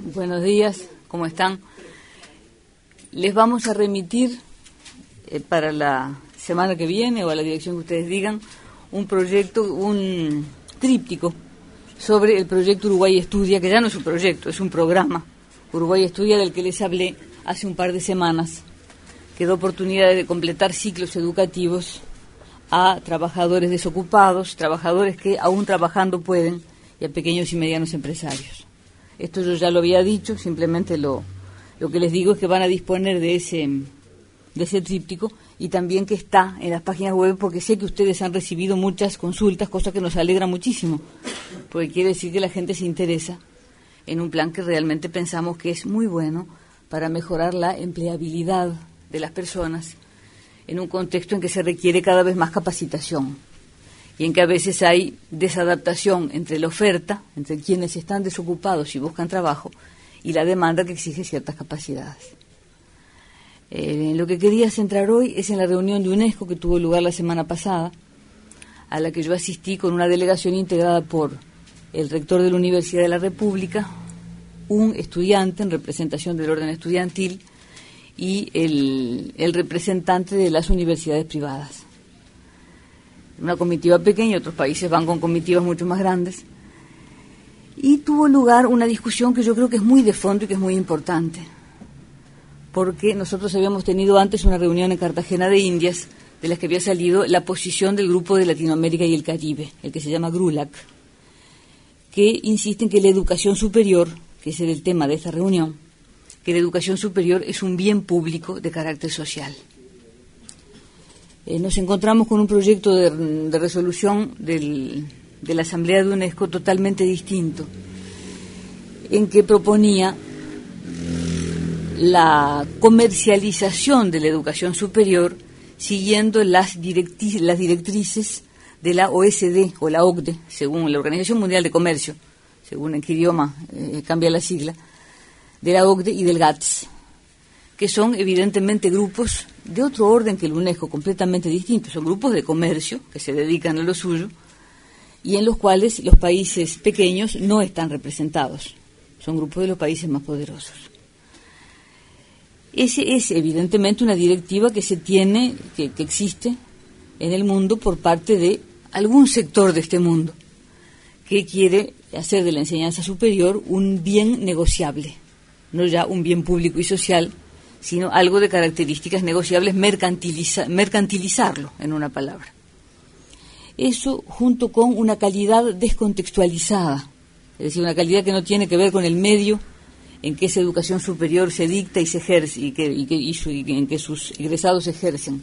Buenos días, ¿cómo están? Les vamos a remitir para la semana que viene o a la dirección que ustedes digan un proyecto, un tríptico sobre el proyecto Uruguay Estudia, que ya no es un proyecto, es un programa. Uruguay Estudia, del que les hablé hace un par de semanas, que da oportunidad de completar ciclos educativos a trabajadores desocupados, trabajadores que aún trabajando pueden, y a pequeños y medianos empresarios. Esto yo ya lo había dicho, simplemente lo que les digo es que van a disponer de ese tríptico y también que está en las páginas web, porque sé que ustedes han recibido muchas consultas, cosa que nos alegra muchísimo, porque quiere decir que la gente se interesa en un plan que realmente pensamos que es muy bueno para mejorar la empleabilidad de las personas en un contexto en que se requiere cada vez más capacitación y en que a veces hay desadaptación entre la oferta, entre quienes están desocupados y buscan trabajo, y la demanda que exige ciertas capacidades. Lo que quería centrar hoy es en la reunión de UNESCO que tuvo lugar la semana pasada, a la que yo asistí con una delegación integrada por el rector de la Universidad de la República, un estudiante en representación del orden estudiantil y el representante de las universidades privadas. Una comitiva pequeña, otros países van con comitivas mucho más grandes, y tuvo lugar una discusión que yo creo que es muy de fondo y que es muy importante, porque nosotros habíamos tenido antes una reunión en Cartagena de Indias, de las que había salido la posición del Grupo de Latinoamérica y el Caribe, el que se llama GRULAC, que insiste en que la educación superior, que es el tema de esta reunión, que la educación superior es un bien público de carácter social. Nos encontramos con un proyecto de resolución de la Asamblea de UNESCO totalmente distinto, en que proponía la comercialización de la educación superior siguiendo las directrices de la OSD o la OCDE, según la Organización Mundial de Comercio, según en qué idioma cambia la sigla, de la OCDE y del GATS, que son evidentemente grupos de otro orden que el UNESCO, completamente distintos. Son grupos de comercio que se dedican a lo suyo y en los cuales los países pequeños no están representados. Son grupos de los países más poderosos. Ese es evidentemente una directiva que se tiene, que existe en el mundo por parte de algún sector de este mundo que quiere hacer de la enseñanza superior un bien negociable, no ya un bien público y social, sino algo de características negociables, mercantilizarlo, en una palabra. Eso junto con una calidad descontextualizada, es decir, una calidad que no tiene que ver con el medio en que esa educación superior se dicta y se ejerce, y en que sus egresados ejercen.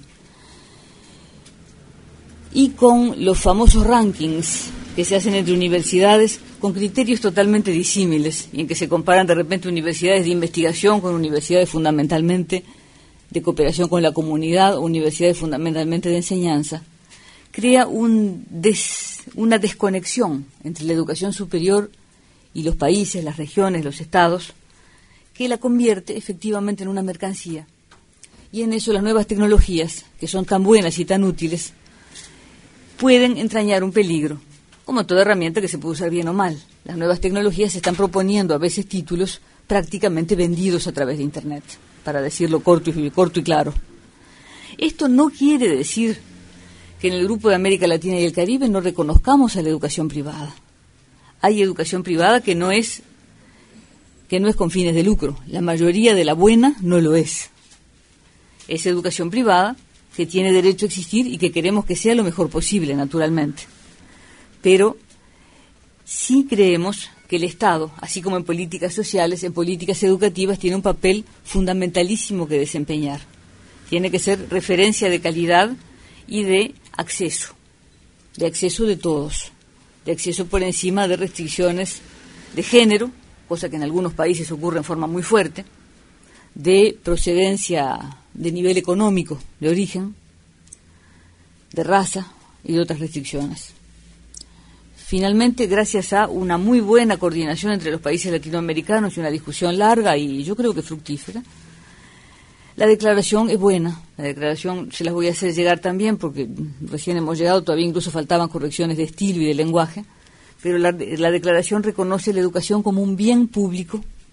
Y con los famosos rankings que se hacen entre universidades con criterios totalmente disímiles, y en que se comparan de repente universidades de investigación con universidades fundamentalmente de cooperación con la comunidad o universidades fundamentalmente de enseñanza, crea una desconexión entre la educación superior y los países, las regiones, los estados, que la convierte efectivamente en una mercancía. Y en eso las nuevas tecnologías, que son tan buenas y tan útiles, pueden entrañar un peligro, como toda herramienta que se puede usar bien o mal. Las nuevas tecnologías están proponiendo a veces títulos prácticamente vendidos a través de Internet, para decirlo corto y claro. Esto no quiere decir que en el Grupo de América Latina y el Caribe no reconozcamos a la educación privada. Hay educación privada que no es con fines de lucro. La mayoría de la buena no lo es. Es educación privada que tiene derecho a existir y que queremos que sea lo mejor posible, naturalmente. Pero sí creemos que el Estado, así como en políticas sociales, en políticas educativas, tiene un papel fundamentalísimo que desempeñar. Tiene que ser referencia de calidad y de acceso de todos, de acceso por encima de restricciones de género, cosa que en algunos países ocurre en forma muy fuerte, de procedencia, de nivel económico, de origen, de raza y de otras restricciones. Finalmente, gracias a una muy buena coordinación entre los países latinoamericanos y una discusión larga y yo creo que fructífera, la declaración es buena. La declaración se las voy a hacer llegar también porque recién hemos llegado, todavía incluso faltaban correcciones de estilo y de lenguaje, pero la declaración reconoce la educación como un bien público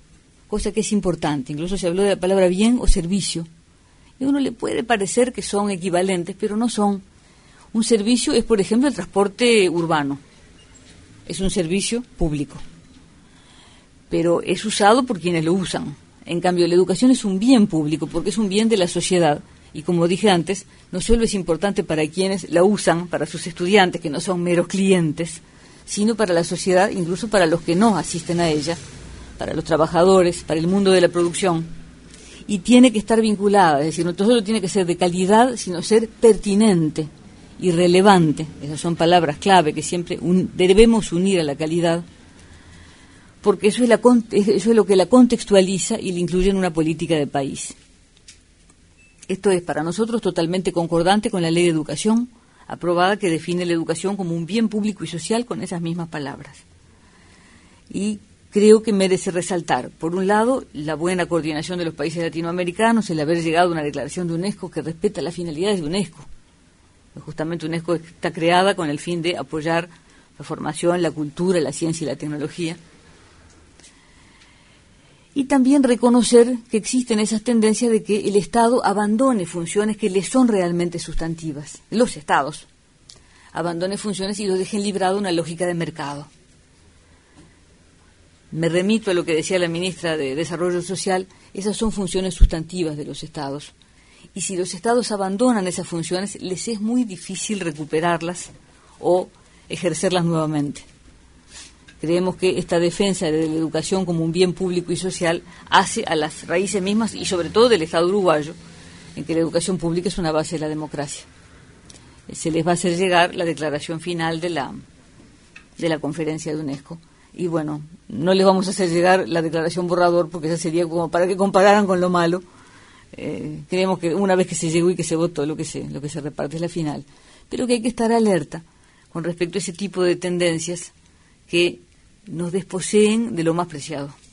cosa que es importante. Incluso se habló de la palabra bien o servicio. Y a uno le puede parecer que son equivalentes, pero no son. Un servicio es, por ejemplo, el transporte urbano. Es un servicio público, pero es usado por quienes lo usan. En cambio, la educación es un bien público, porque es un bien de la sociedad. Y como dije antes, no solo es importante para quienes la usan, para sus estudiantes, que no son meros clientes, sino para la sociedad, incluso para los que no asisten a ella, para los trabajadores, para el mundo de la producción. Y tiene que estar vinculada, es decir, no solo tiene que ser de calidad, sino ser pertinente y relevante. Esas son palabras clave que siempre debemos unir a la calidad, porque eso es lo que la contextualiza y la incluye en una política de país. Esto es para nosotros totalmente concordante con la Ley de Educación, aprobada, que define la educación como un bien público y social con esas mismas palabras. Y creo que merece resaltar, por un lado, la buena coordinación de los países latinoamericanos, el haber llegado a una declaración de UNESCO que respeta las finalidades de UNESCO. Justamente UNESCO está creada con el fin de apoyar la formación, la cultura, la ciencia y la tecnología. Y también reconocer que existen esas tendencias de que el Estado abandone funciones que le son realmente sustantivas. Los Estados abandone funciones y los dejen librado a una lógica de mercado. Me remito a lo que decía la ministra de Desarrollo Social, esas son funciones sustantivas de los Estados. Y si los Estados abandonan esas funciones, les es muy difícil recuperarlas o ejercerlas nuevamente. Creemos que esta defensa de la educación como un bien público y social hace a las raíces mismas, y sobre todo del Estado uruguayo, en que la educación pública es una base de la democracia. Se les va a hacer llegar la declaración final de la conferencia de UNESCO. Y bueno, no les vamos a hacer llegar la declaración borrador, porque esa sería como para que compararan con lo malo. Creemos que una vez que se llegó y que se votó, lo que se reparte es la final. Pero que hay que estar alerta con respecto a ese tipo de tendencias que nos desposeen de lo más preciado.